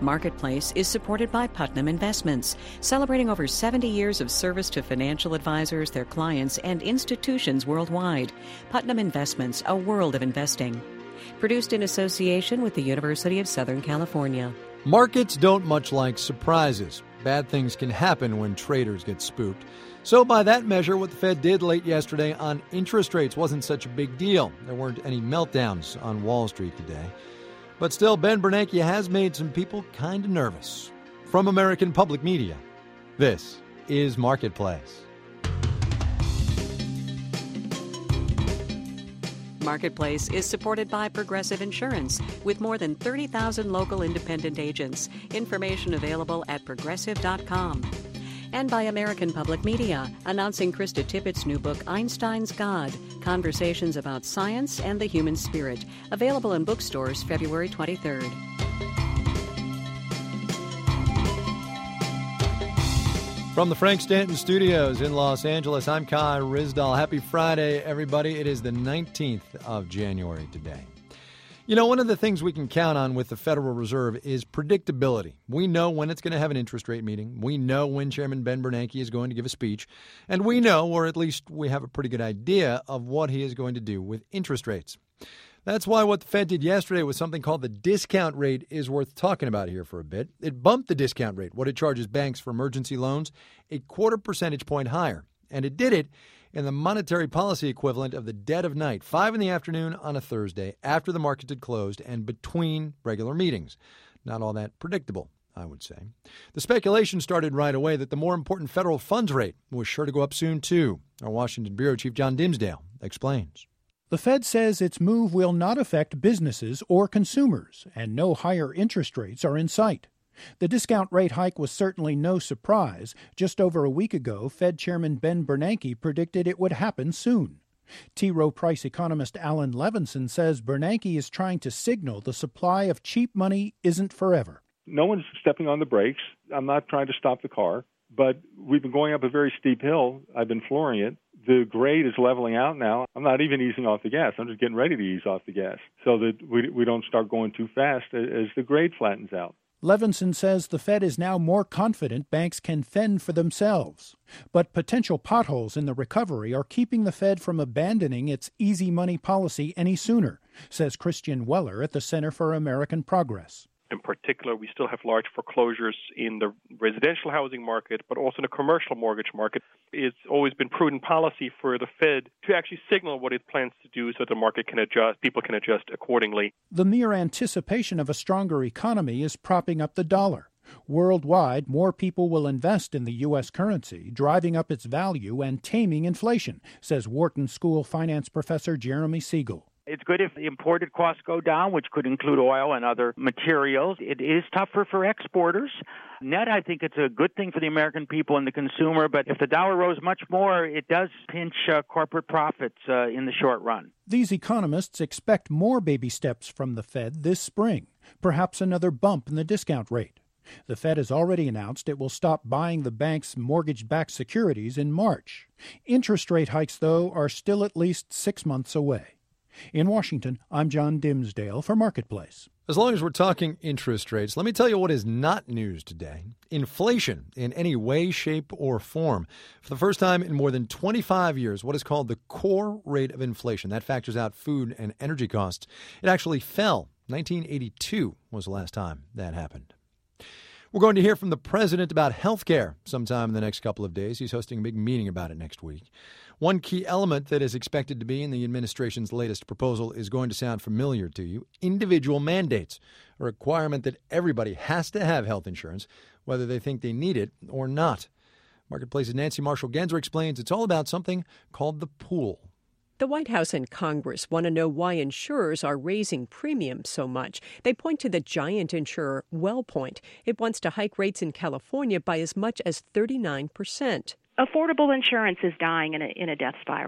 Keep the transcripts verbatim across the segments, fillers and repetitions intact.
Marketplace is supported by Putnam Investments, celebrating over seventy years of service to financial advisors, their clients, and institutions worldwide. Putnam Investments, a world of investing. Produced in association with the University of Southern California. Markets don't much like surprises. Bad things can happen when traders get spooked. So by that measure, what the Fed did late yesterday on interest rates wasn't such a big deal. There weren't any meltdowns on Wall Street today. But still, Ben Bernanke has made some people kind of nervous. From American Public Media, this is Marketplace. Marketplace is supported by Progressive Insurance with more than thirty thousand local independent agents. Information available at progressive dot com. And by American Public Media, announcing Krista Tippett's new book, Einstein's God, Conversations about Science and the Human Spirit, available in bookstores February twenty-third. From the Frank Stanton Studios in Los Angeles, I'm Kai Ryssdal. Happy Friday, everybody. It is the nineteenth of January today. You know, one of the things we can count on with the Federal Reserve is predictability. We know when it's going to have an interest rate meeting. We know when Chairman Ben Bernanke is going to give a speech. And we know, or at least we have a pretty good idea, of what he is going to do with interest rates. That's why what the Fed did yesterday with something called the discount rate is worth talking about here for a bit. It bumped the discount rate, what it charges banks for emergency loans, a quarter percentage point higher. And it did it in the monetary policy equivalent of the dead of night, five in the afternoon on a Thursday, after the markets had closed and between regular meetings. Not all that predictable, I would say. The speculation started right away that the more important federal funds rate was sure to go up soon, too. Our Washington Bureau Chief John Dimsdale explains. The Fed says its move will not affect businesses or consumers, and no higher interest rates are in sight. The discount rate hike was certainly no surprise. Just over a week ago, Fed Chairman Ben Bernanke predicted it would happen soon. T. Rowe Price economist Alan Levinson says Bernanke is trying to signal the supply of cheap money isn't forever. No one's stepping on the brakes. I'm not trying to stop the car, but we've been going up a very steep hill. I've been flooring it. The grade is leveling out now. I'm not even easing off the gas. I'm just getting ready to ease off the gas so that we, we don't start going too fast as the grade flattens out. Levinson says the Fed is now more confident banks can fend for themselves. But potential potholes in the recovery are keeping the Fed from abandoning its easy money policy any sooner, says Christian Weller at the Center for American Progress. In particular, we still have large foreclosures in the residential housing market, but also in the commercial mortgage market. It's always been prudent policy for the Fed to actually signal what it plans to do so the market can adjust, people can adjust accordingly. The mere anticipation of a stronger economy is propping up the dollar. Worldwide, more people will invest in the U S currency, driving up its value and taming inflation, says Wharton School finance professor Jeremy Siegel. It's good if imported costs go down, which could include oil and other materials. It is tougher for exporters. Net, I think it's a good thing for the American people and the consumer, but if the dollar rose much more, it does pinch uh, corporate profits uh, in the short run. These economists expect more baby steps from the Fed this spring, perhaps another bump in the discount rate. The Fed has already announced it will stop buying the bank's mortgage-backed securities in March. Interest rate hikes, though, are still at least six months away. In Washington, I'm John Dimsdale for Marketplace. As long as we're talking interest rates, let me tell you what is not news today. Inflation in any way, shape, or form. For the first time in more than twenty-five years, what is called the core rate of inflation. That factors out food and energy costs. It actually fell. nineteen eighty-two was the last time that happened. We're going to hear from the president about health care sometime in the next couple of days. He's hosting a big meeting about it next week. One key element that is expected to be in the administration's latest proposal is going to sound familiar to you. Individual mandates, a requirement that everybody has to have health insurance, whether they think they need it or not. Marketplace's Nancy Marshall-Genzer explains it's all about something called the pool. The White House and Congress want to know why insurers are raising premiums so much. They point to the giant insurer WellPoint. It wants to hike rates in California by as much as thirty-nine percent. Affordable insurance is dying in a, in a death spiral.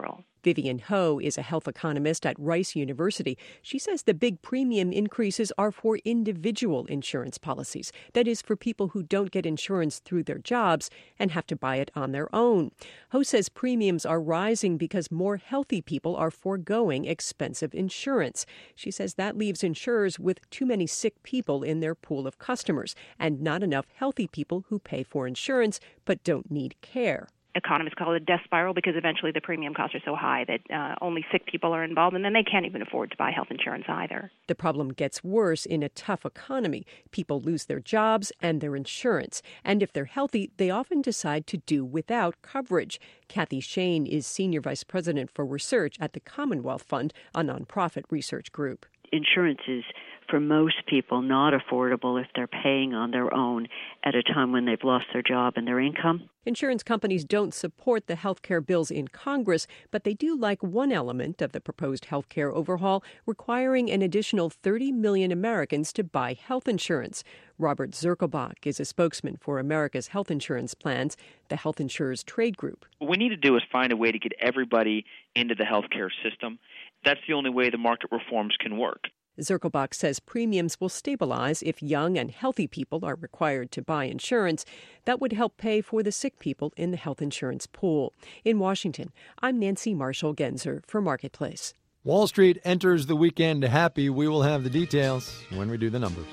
Vivian Ho is a health economist at Rice University. She says the big premium increases are for individual insurance policies. That is, for people who don't get insurance through their jobs and have to buy it on their own. Ho says premiums are rising because more healthy people are foregoing expensive insurance. She says that leaves insurers with too many sick people in their pool of customers and not enough healthy people who pay for insurance but don't need care. Economists call it a death spiral because eventually the premium costs are so high that uh, only sick people are involved, and then they can't even afford to buy health insurance either. The problem gets worse in a tough economy. People lose their jobs and their insurance. And if they're healthy, they often decide to do without coverage. Kathy Shane is Senior Vice President for Research at the Commonwealth Fund, a nonprofit research group. Insurance is, for most people, not affordable if they're paying on their own at a time when they've lost their job and their income. Insurance companies don't support the health care bills in Congress, but they do like one element of the proposed health care overhaul, requiring an additional thirty million Americans to buy health insurance. Robert Zirkelbach is a spokesman for America's Health Insurance Plans, the health insurers trade group. What we need to do is find a way to get everybody into the health care system. That's the only way the market reforms can work. Zirkelbach says premiums will stabilize if young and healthy people are required to buy insurance. That would help pay for the sick people in the health insurance pool. In Washington, I'm Nancy Marshall-Genzer for Marketplace. Wall Street enters the weekend happy. We will have the details when we do the numbers.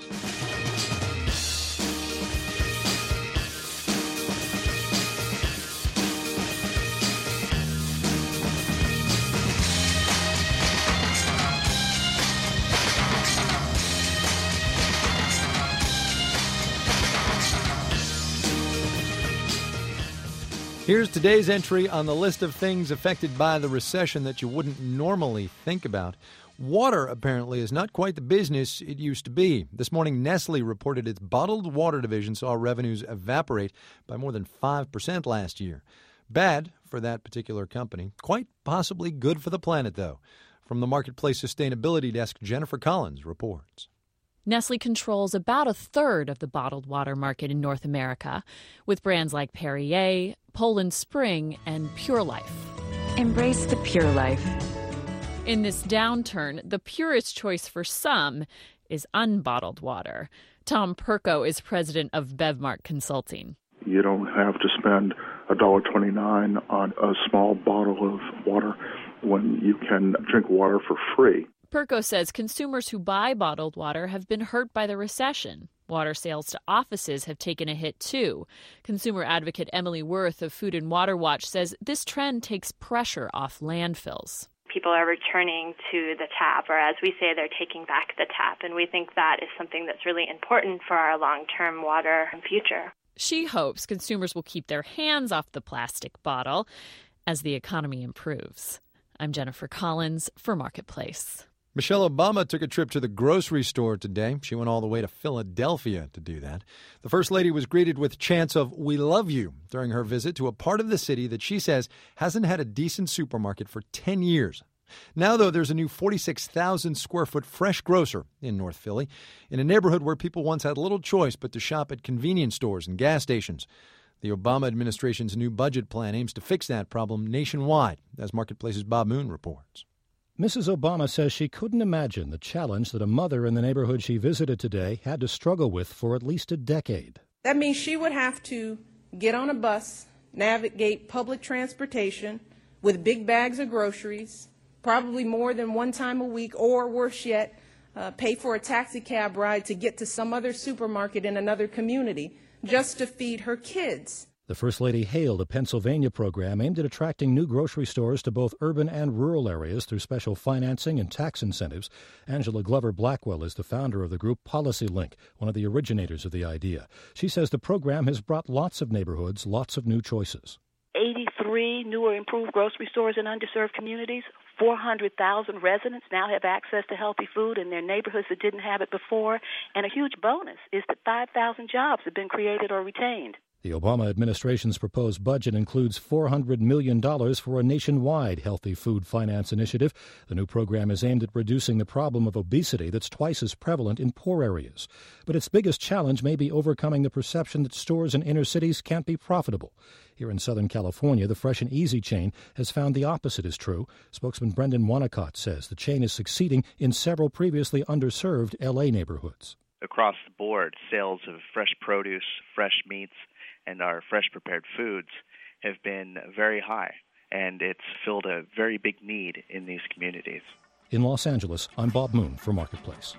Here's today's entry on the list of things affected by the recession that you wouldn't normally think about. Water, apparently, is not quite the business it used to be. This morning, Nestle reported its bottled water division saw revenues evaporate by more than five percent last year. Bad for that particular company. Quite possibly good for the planet, though. From the Marketplace Sustainability Desk, Jennifer Collins reports. Nestle controls about a third of the bottled water market in North America, with brands like Perrier, Poland Spring, and Pure Life. Embrace the Pure Life. In this downturn, the purest choice for some is unbottled water. Tom Perko is president of Bevmark Consulting. You don't have to spend one dollar twenty-nine on a small bottle of water when you can drink water for free. Perko says consumers who buy bottled water have been hurt by the recession. Water sales to offices have taken a hit, too. Consumer advocate Emily Worth of Food and Water Watch says this trend takes pressure off landfills. People are returning to the tap, or as we say, they're taking back the tap. And we think that is something that's really important for our long-term water future. She hopes consumers will keep their hands off the plastic bottle as the economy improves. I'm Jennifer Collins for Marketplace. Michelle Obama took a trip to the grocery store today. She went all the way to Philadelphia to do that. The First Lady was greeted with chants of "We love you" during her visit to a part of the city that she says hasn't had a decent supermarket for ten years. Now, though, there's a new forty-six thousand square foot fresh grocer in North Philly, in a neighborhood where people once had little choice but to shop at convenience stores and gas stations. The Obama administration's new budget plan aims to fix that problem nationwide, as Marketplace's Bob Moon reports. Missus Obama says she couldn't imagine the challenge that a mother in the neighborhood she visited today had to struggle with for at least a decade. That means she would have to get on a bus, navigate public transportation with big bags of groceries, probably more than one time a week, or worse yet, uh, pay for a taxi cab ride to get to some other supermarket in another community just to feed her kids. The First Lady hailed a Pennsylvania program aimed at attracting new grocery stores to both urban and rural areas through special financing and tax incentives. Angela Glover Blackwell is the founder of the group Policy Link, one of the originators of the idea. She says the program has brought lots of neighborhoods, lots of new choices. eighty-three new or improved grocery stores in underserved communities. four hundred thousand residents now have access to healthy food in their neighborhoods that didn't have it before. And a huge bonus is that five thousand jobs have been created or retained. The Obama administration's proposed budget includes four hundred million dollars for a nationwide healthy food finance initiative. The new program is aimed at reducing the problem of obesity that's twice as prevalent in poor areas. But its biggest challenge may be overcoming the perception that stores in inner cities can't be profitable. Here in Southern California, the Fresh and Easy chain has found the opposite is true. Spokesman Brendan Wonnacott says the chain is succeeding in several previously underserved L A neighborhoods. Across the board, sales of fresh produce, fresh meats, and our fresh prepared foods have been very high, and it's filled a very big need in these communities. In Los Angeles, I'm Bob Moon for Marketplace.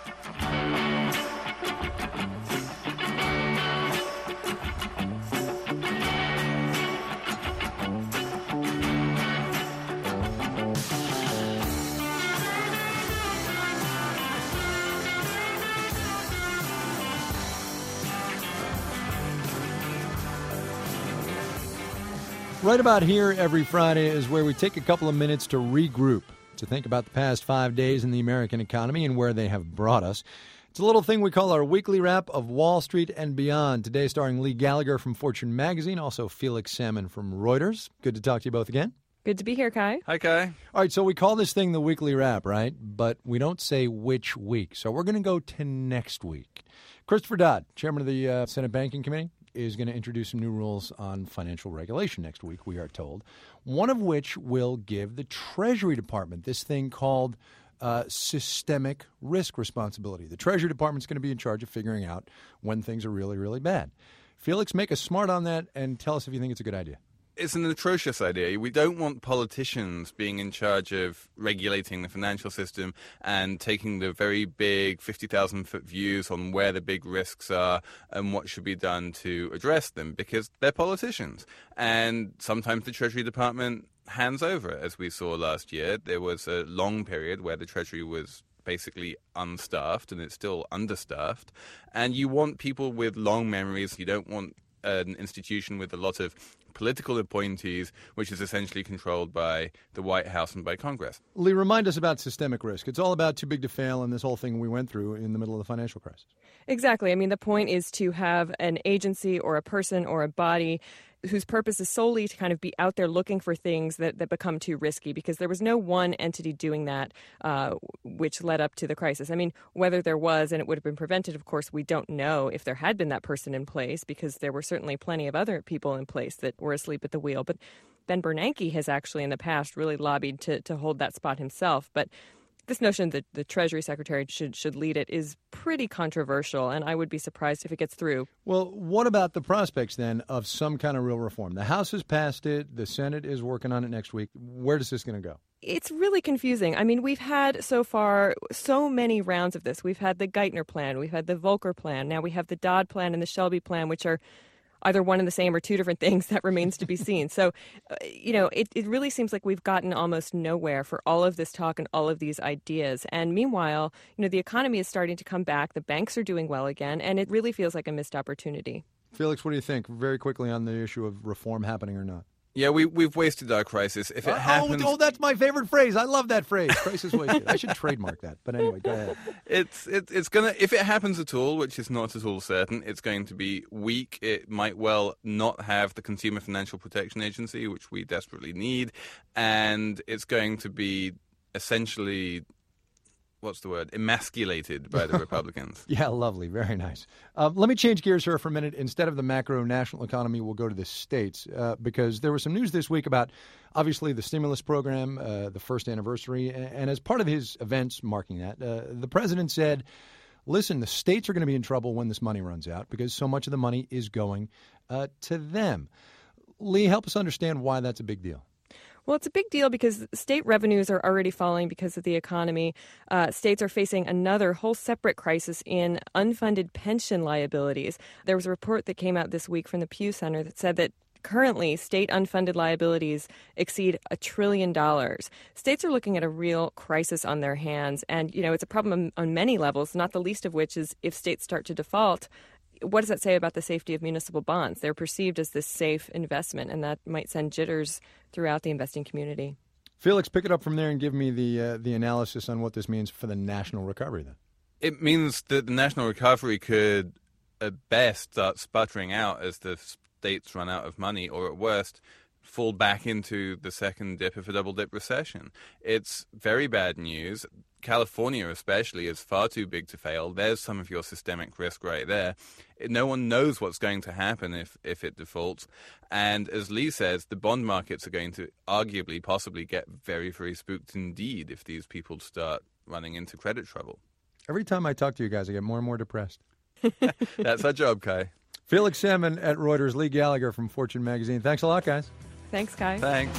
Right about here every Friday is where we take a couple of minutes to regroup, to think about the past five days in the American economy and where they have brought us. It's a little thing we call our weekly wrap of Wall Street and beyond. Today starring Lee Gallagher from Fortune Magazine, also Felix Salmon from Reuters. Good to talk to you both again. Good to be here, Kai. Hi, Kai. All right, so we call this thing the weekly wrap, right? But we don't say which week. So we're going to go to next week. Christopher Dodd, chairman of the uh, Senate Banking Committee, is going to introduce some new rules on financial regulation next week, we are told, one of which will give the Treasury Department this thing called uh, systemic risk responsibility. The Treasury Department's going to be in charge of figuring out when things are really, really bad. Felix, make us smart on that and tell us if you think it's a good idea. It's an atrocious idea. We don't want politicians being in charge of regulating the financial system and taking the very big fifty thousand foot views on where the big risks are and what should be done to address them, because they're politicians. And sometimes the Treasury Department hands over, as we saw last year. There was a long period where the Treasury was basically unstaffed, and it's still understaffed. And you want people with long memories. You don't want an institution with a lot of political appointees, which is essentially controlled by the White House and by Congress. Lee, remind us about systemic risk. It's all about too big to fail and this whole thing we went through in the middle of the financial crisis. Exactly. I mean, the point is to have an agency or a person or a body whose purpose is solely to kind of be out there looking for things that, that become too risky, because there was no one entity doing that, uh, which led up to the crisis. I mean, whether there was and it would have been prevented, of course, we don't know if there had been that person in place, because there were certainly plenty of other people in place that were asleep at the wheel. But Ben Bernanke has actually in the past really lobbied to, to hold that spot himself. But this notion that the Treasury Secretary should should lead it is pretty controversial, and I would be surprised if it gets through. Well, what about the prospects, then, of some kind of real reform? The House has passed it. The Senate is working on it next week. Where is this going to go? It's really confusing. I mean, we've had so far so many rounds of this. We've had the Geithner plan. We've had the Volcker plan. Now we have the Dodd plan and the Shelby plan, which are either one and the same or two different things. That remains to be seen. So, uh, you know, it, it really seems like we've gotten almost nowhere for all of this talk and all of these ideas. And meanwhile, you know, the economy is starting to come back. The banks are doing well again. And it really feels like a missed opportunity. Felix, what do you think? Very quickly on the issue of reform happening or not. Yeah, we, we've wasted our crisis. If it uh, happens... Oh, oh, that's my favorite phrase. I love that phrase. Crisis wasted. I should trademark that. But anyway, go ahead. It's it, it's gonna if it happens at all, which is not at all certain, it's going to be weak. It might well not have the Consumer Financial Protection Agency, which we desperately need, and it's going to be essentially, what's the word, emasculated by the Republicans. Yeah, lovely. Very nice. Uh, let me change gears here for a minute. Instead of the macro national economy, we'll go to the states uh, because there was some news this week about, obviously, the stimulus program, uh, the first anniversary. And, and as part of his events marking that, uh, the president said, listen, the states are going to be in trouble when this money runs out because so much of the money is going uh, to them. Lee, help us understand why that's a big deal. Well, it's a big deal because state revenues are already falling because of the economy. Uh, states are facing another whole separate crisis in unfunded pension liabilities. There was a report that came out this week from the Pew Center that said that currently state unfunded liabilities exceed a trillion dollars. States are looking at a real crisis on their hands. And, you know, it's a problem on many levels, not the least of which is if states start to default, what does that say about the safety of municipal bonds? They're perceived as this safe investment, and that might send jitters throughout the investing community. Felix, pick it up from there and give me the uh, the analysis on what this means for the national recovery then. It means that the national recovery could at best start sputtering out as the states run out of money, or at worst, fall back into the second dip of a double-dip recession. It's very bad news. California especially is far too big to fail. There's some of your systemic risk right there. No one knows what's going to happen if, if it defaults. And as Lee says, the bond markets are going to arguably, possibly get very, very spooked indeed if these people start running into credit trouble. Every time I talk to you guys, I get more and more depressed. That's our job, Kai. Felix Salmon at Reuters, Lee Gallagher from Fortune Magazine. Thanks a lot, guys. Thanks, Kai. Thanks.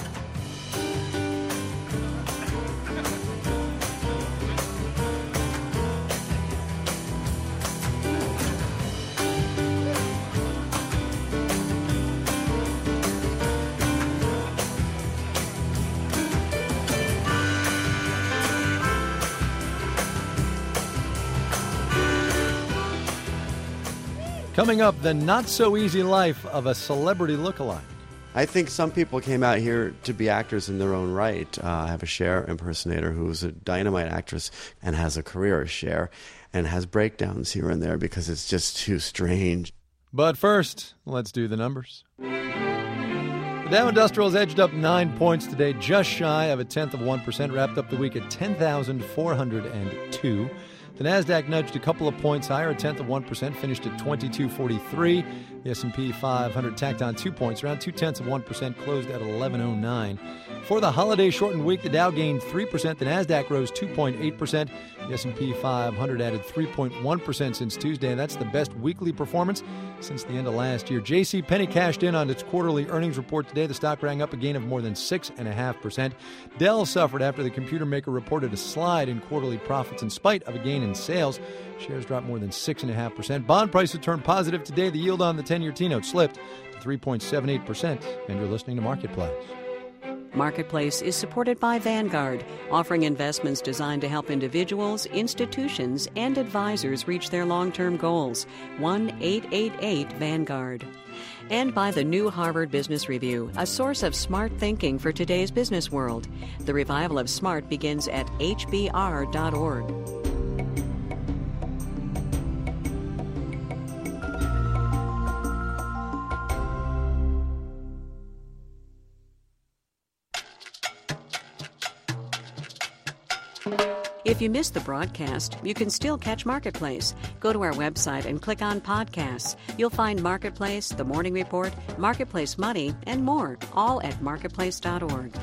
Coming up, the not-so-easy life of a celebrity lookalike. I think some people came out here to be actors in their own right. Uh, I have a Cher impersonator who's a dynamite actress and has a career as Cher and has breakdowns here and there because it's just too strange. But first, let's do the numbers. The Dow Industrials edged up nine points today, just shy of a tenth of one percent, wrapped up the week at ten thousand four hundred two. The Nasdaq nudged a couple of points higher, a tenth of one percent, finished at twenty-two forty-three. The S and P five hundred tacked on two points, around two tenths of one percent, closed at eleven oh nine. For the holiday shortened week, the Dow gained three percent, the Nasdaq rose two point eight percent. The S and P five hundred added three point one percent since Tuesday, and that's the best weekly performance since the end of last year. J C. Penney cashed in on its quarterly earnings report today. The stock rang up a gain of more than six point five percent. Dell suffered after the computer maker reported a slide in quarterly profits in spite of a gain in sales. Shares dropped more than six point five percent. Bond prices turned positive today. The yield on the ten-year T-note slipped to three point seven eight percent. And you're listening to Marketplace. Marketplace is supported by Vanguard, offering investments designed to help individuals, institutions, and advisors reach their long-term goals. one eight eight eight Vanguard. And by the new Harvard Business Review, a source of smart thinking for today's business world. The revival of smart begins at H B R dot org. If you missed the broadcast, you can still catch Marketplace. Go to our website and click on podcasts. You'll find Marketplace, The Morning Report, Marketplace Money, and more, all at marketplace dot org.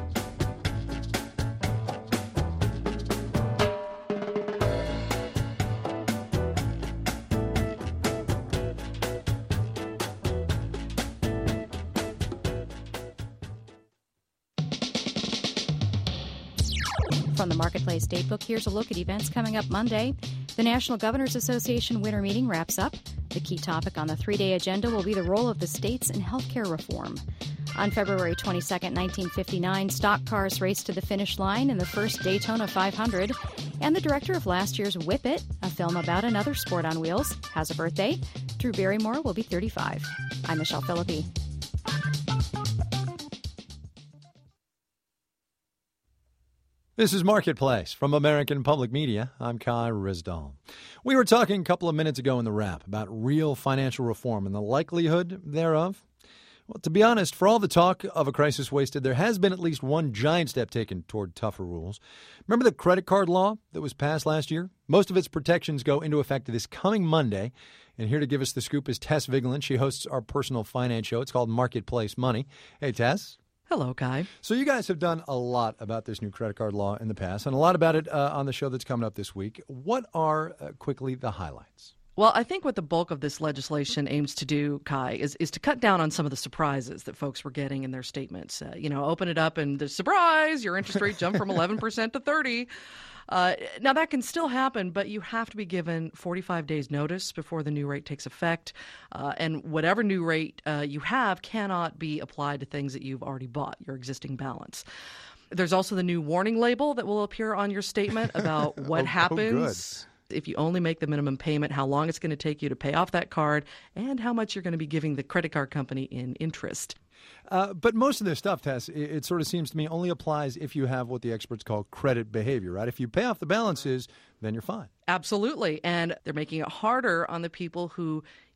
From the Marketplace Datebook, here's a look at events coming up Monday. The National Governors Association winter meeting wraps up. The key topic on the three-day agenda will be the role of the states in healthcare reform. On February twenty-second, nineteen fifty-nine, stock cars raced to the finish line in the first Daytona five hundred. And the director of last year's Whip It, a film about another sport on wheels, has a birthday. Drew Barrymore will be thirty-five. I'm Michelle Philippi. This is Marketplace from American Public Media. I'm Kai Ryssdal. We were talking a couple of minutes ago in the wrap about real financial reform and the likelihood thereof. Well, to be honest, for all the talk of a crisis wasted, there has been at least one giant step taken toward tougher rules. Remember the credit card law that was passed last year? Most of its protections go into effect this coming Monday. And here to give us the scoop is Tess Vigeland. She hosts our personal finance show. It's called Marketplace Money. Hey, Tess. Hello, Kai. So you guys have done a lot about this new credit card law in the past, and a lot about it uh, on the show that's coming up this week. What are, uh, quickly, the highlights? Well, I think what the bulk of this legislation aims to do, Kai, is, is to cut down on some of the surprises that folks were getting in their statements. Uh, you know, open it up and the surprise, your interest rate jumped from eleven percent to thirty. Uh, now, that can still happen, but you have to be given forty-five days notice before the new rate takes effect. Uh, and whatever new rate uh, you have cannot be applied to things that you've already bought, your existing balance. There's also the new warning label that will appear on your statement about what oh, happens oh, if you only make the minimum payment, how long it's going to take you to pay off that card, and how much you're going to be giving the credit card company in interest. Uh, but most of this stuff, Tess, it, it sort of seems to me only applies if you have what the experts call credit behavior, right? If you pay off the balances, then you're fine. Absolutely. And they're making it harder on the people who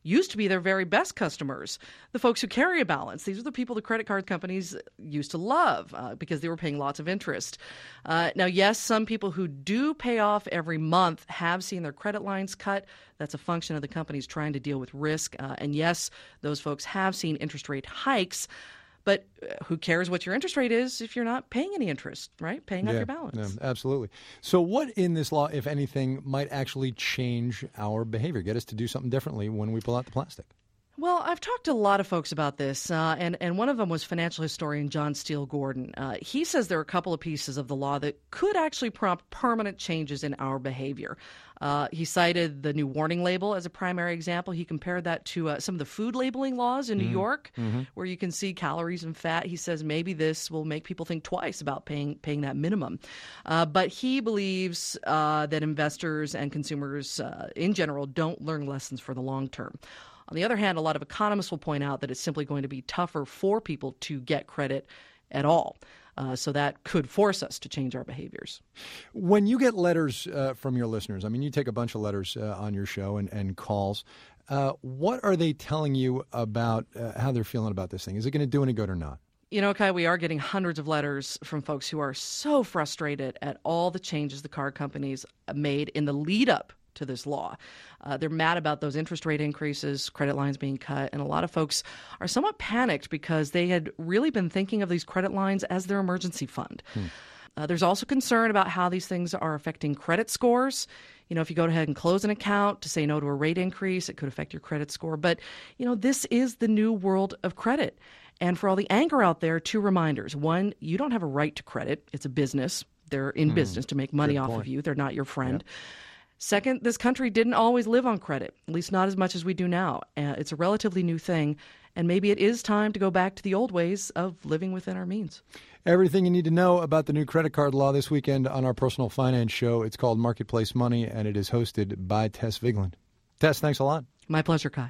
used to be their very best customers, the folks who carry a balance. These are the people the credit card companies used to love uh, because they were paying lots of interest. Uh, now, yes, some people who do pay off every month have seen their credit lines cut. That's a function of the companies trying to deal with risk. Uh, and yes, those folks have seen interest rate hikes. But who cares what your interest rate is if you're not paying any interest, right? Paying yeah, off your balance. Yeah, absolutely. So what in this law, if anything, might actually change our behavior, get us to do something differently when we pull out the plastic? Well, I've talked to a lot of folks about this, uh, and, and one of them was financial historian John Steele Gordon. Uh, he says there are a couple of pieces of the law that could actually prompt permanent changes in our behavior. Uh, he cited the new warning label as a primary example. He compared that to uh, some of the food labeling laws in New mm-hmm. York, mm-hmm. where you can see calories and fat. He says maybe this will make people think twice about paying paying that minimum. Uh, but he believes uh, that investors and consumers uh, in general don't learn lessons for the long term. On the other hand, a lot of economists will point out that it's simply going to be tougher for people to get credit at all. Uh, so that could force us to change our behaviors. When you get letters uh, from your listeners, I mean, you take a bunch of letters uh, on your show and, and calls. Uh, what are they telling you about uh, how they're feeling about this thing? Is it going to do any good or not? You know, Kai, we are getting hundreds of letters from folks who are so frustrated at all the changes the car companies made in the lead up to this law. Uh, they're mad about those interest rate increases, credit lines being cut, and a lot of folks are somewhat panicked because they had really been thinking of these credit lines as their emergency fund. Hmm. Uh, there's also concern about how these things are affecting credit scores. You know, if you go ahead and close an account to say no to a rate increase, it could affect your credit score. But, you know, this is the new world of credit. And for all the anger out there, two reminders. One, you don't have a right to credit. It's a business. They're in hmm. business to make money Good off point. of you. They're not your friend. Yep. Second, this country didn't always live on credit, at least not as much as we do now. Uh, it's a relatively new thing, and maybe it is time to go back to the old ways of living within our means. Everything you need to know about the new credit card law this weekend on our personal finance show. It's called Marketplace Money, and it is hosted by Tess Vigeland. Tess, thanks a lot. My pleasure, Kai.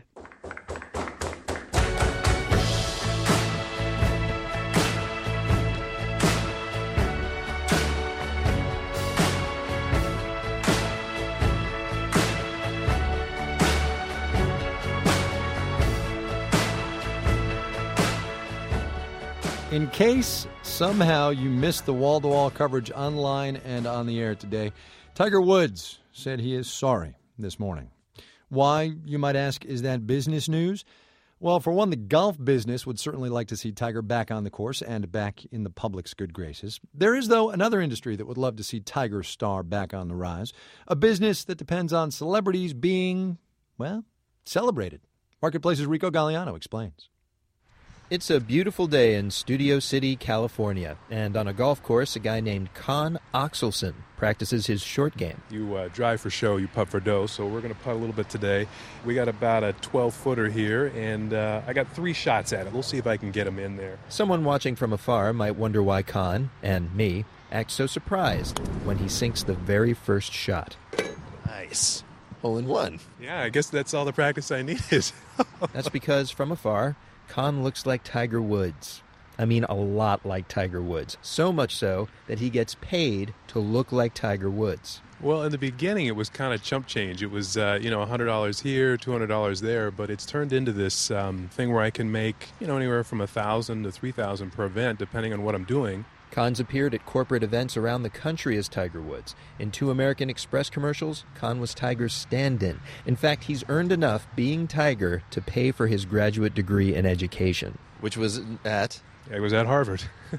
In case somehow you missed the wall-to-wall coverage online and on the air today, Tiger Woods said he is sorry this morning. Why, you might ask, is that business news? Well, for one, the golf business would certainly like to see Tiger back on the course and back in the public's good graces. There is, though, another industry that would love to see Tiger's star back on the rise, a business that depends on celebrities being, well, celebrated. Marketplace's Rico Galliano explains. It's a beautiful day in Studio City, California, and on a golf course, a guy named Con Oxelson practices his short game. You uh, drive for show, you putt for dough, so we're going to putt a little bit today. We got about a twelve-footer here, and uh, I got three shots at it. We'll see if I can get them in there. Someone watching from afar might wonder why Con, and me, act so surprised when he sinks the very first shot. Nice. Hole in one. Yeah, I guess that's all the practice I needed. That's because, from afar, Con looks like Tiger Woods. I mean, a lot like Tiger Woods. So much so that he gets paid to look like Tiger Woods. Well, in the beginning, it was kind of chump change. It was, uh, you know, one hundred dollars here, two hundred dollars there, but it's turned into this um, thing where I can make, you know, anywhere from one thousand dollars to three thousand dollars per event, depending on what I'm doing. Con's appeared at corporate events around the country as Tiger Woods. In two American Express commercials, Con was Tiger's stand-in. In fact, he's earned enough being Tiger to pay for his graduate degree in education. Which was at? I was at Harvard.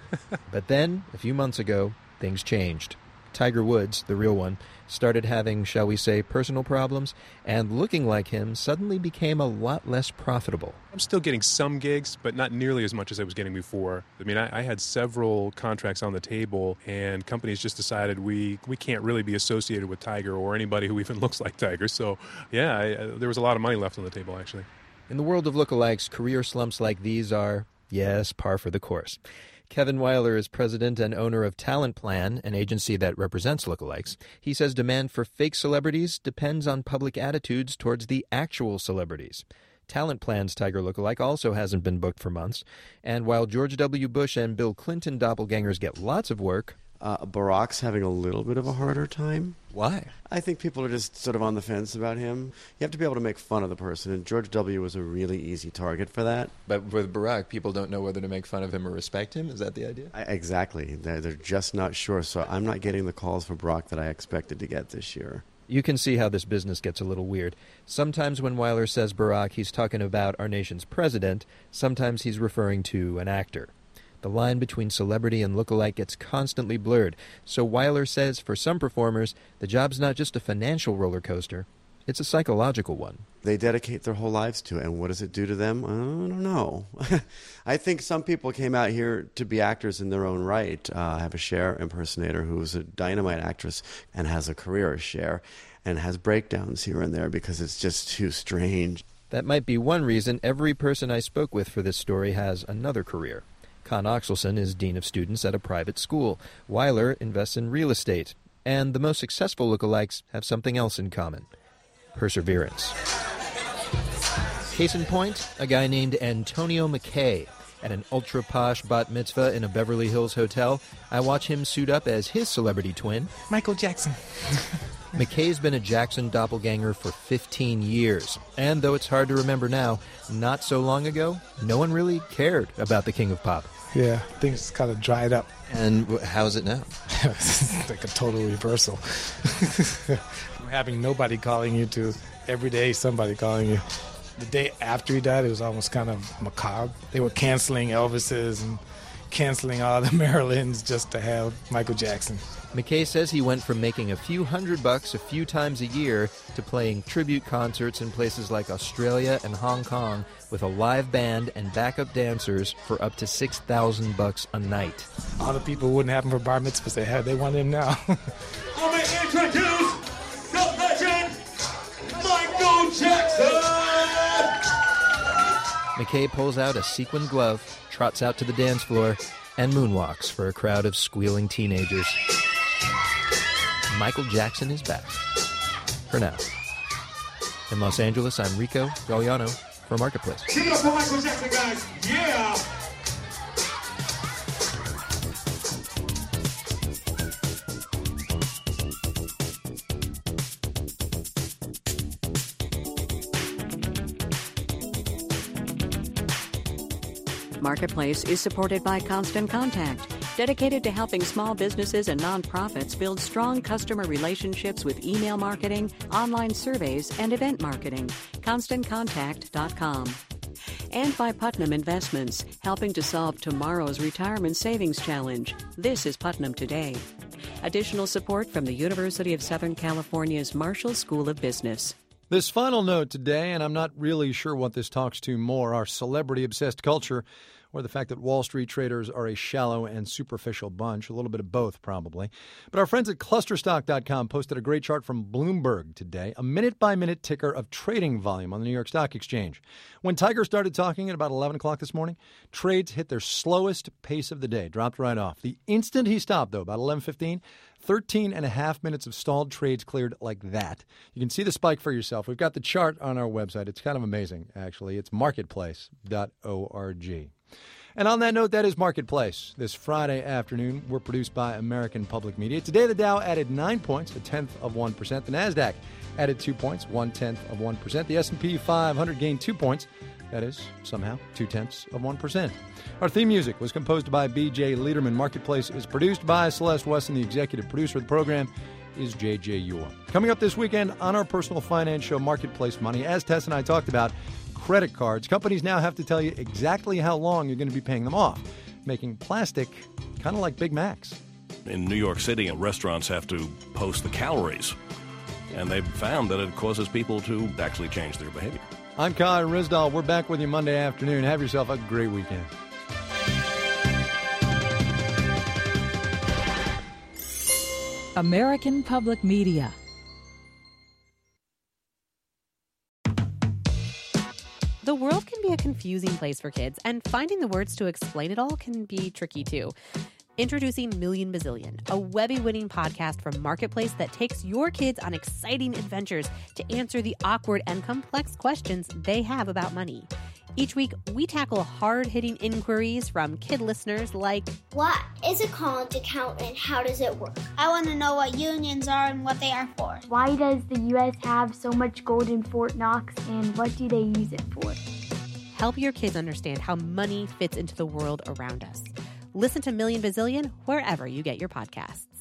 But then, a few months ago, things changed. Tiger Woods, the real one, started having, shall we say, personal problems, and looking like him suddenly became a lot less profitable. I'm still getting some gigs, but not nearly as much as I was getting before. I mean, I, I had several contracts on the table, and companies just decided we, we can't really be associated with Tiger or anybody who even looks like Tiger. So, yeah, I, I, there was a lot of money left on the table, actually. In the world of lookalikes, career slumps like these are, yes, par for the course. Kevin Weiler is president and owner of Talent Plan, an agency that represents lookalikes. He says demand for fake celebrities depends on public attitudes towards the actual celebrities. Talent Plan's Tiger lookalike also hasn't been booked for months. And while George W. Bush and Bill Clinton doppelgangers get lots of work, Uh, Barack's having a little bit of a harder time. Why? I think people are just sort of on the fence about him. You have to be able to make fun of the person, and George W. was a really easy target for that. But with Barack, people don't know whether to make fun of him or respect him? Is that the idea? I, exactly. They're, they're just not sure, so I'm not getting the calls for Barack that I expected to get this year. You can see how this business gets a little weird. Sometimes when Weiler says Barack, he's talking about our nation's president. Sometimes he's referring to an actor. The line between celebrity and lookalike gets constantly blurred. So Weiler says for some performers, the job's not just a financial roller coaster, it's a psychological one. They dedicate their whole lives to it, and what does it do to them? I don't know. I think some people came out here to be actors in their own right. Uh, I have a Cher impersonator who's a dynamite actress and has a career as Cher and has breakdowns here and there because it's just too strange. That might be one reason every person I spoke with for this story has another career. Con Oxelson is dean of students at a private school. Weiler invests in real estate. And the most successful lookalikes have something else in common: perseverance. Case in point, a guy named Antonio McKay. At an ultra-posh bat mitzvah in a Beverly Hills hotel, I watch him suit up as his celebrity twin, Michael Jackson. McKay's been a Jackson doppelganger for fifteen years. And though it's hard to remember now, not so long ago, no one really cared about the King of Pop. Yeah, things kind of dried up. And how is it now? It's like a total reversal. Having nobody calling you to every day, somebody calling you. The day after he died, it was almost kind of macabre. They were canceling Elvis's and canceling all the Marilyns just to have Michael Jackson. McKay says he went from making a few hundred bucks a few times a year to playing tribute concerts in places like Australia and Hong Kong with a live band and backup dancers for up to six thousand bucks a night. All the people wouldn't have him for bar mitzvahs. They had, they want him now. Let me introduce the legend, Michael Jackson! McKay pulls out a sequin glove, trots out to the dance floor, and moonwalks for a crowd of squealing teenagers. Michael Jackson is back. For now. In Los Angeles, I'm Rico Galliano for Marketplace. Give it up for Michael Jackson, guys. Yeah! Marketplace is supported by Constant Contact, dedicated to helping small businesses and nonprofits build strong customer relationships with email marketing, online surveys, and event marketing. constant contact dot com. And by Putnam Investments, helping to solve tomorrow's retirement savings challenge. This is Putnam Today. Additional support from the University of Southern California's Marshall School of Business. This final note today, and I'm not really sure what this talks to more, our celebrity-obsessed culture, or the fact that Wall Street traders are a shallow and superficial bunch, a little bit of both probably. But our friends at cluster stock dot com posted a great chart from Bloomberg today, a minute-by-minute ticker of trading volume on the New York Stock Exchange. When Tiger started talking at about eleven o'clock this morning, trades hit their slowest pace of the day, dropped right off. The instant he stopped, though, about eleven fifteen, thirteen and a half minutes of stalled trades cleared like that. You can see the spike for yourself. We've got the chart on our website. It's kind of amazing, actually. It's marketplace dot org. And on that note, that is Marketplace. This Friday afternoon, we're produced by American Public Media. Today, the Dow added nine points, a tenth of one percent. The NASDAQ added two points, one-tenth of one percent. The S and P five hundred gained two points. That is, somehow, two-tenths of one percent. Our theme music was composed by B J Liederman. Marketplace is produced by Celeste Wesson. The executive producer of the program is J J Ure. Coming up this weekend on our personal finance show, Marketplace Money, as Tess and I talked about, credit cards. Companies now have to tell you exactly how long you're going to be paying them off, making plastic kind of like Big Macs. In New York City, restaurants have to post the calories, and they've found that it causes people to actually change their behavior. I'm Kai Ryssdal. We're back with you Monday afternoon. Have yourself a great weekend. American Public Media. The world can be a confusing place for kids, and finding the words to explain it all can be tricky too. Introducing Million Bazillion, a Webby-winning podcast from Marketplace that takes your kids on exciting adventures to answer the awkward and complex questions they have about money. Each week, we tackle hard-hitting inquiries from kid listeners like, what is a college account and how does it work? I want to know what unions are and what they are for. Why does the U S have so much gold in Fort Knox, and what do they use it for? Help your kids understand how money fits into the world around us. Listen to Million Bazillion wherever you get your podcasts.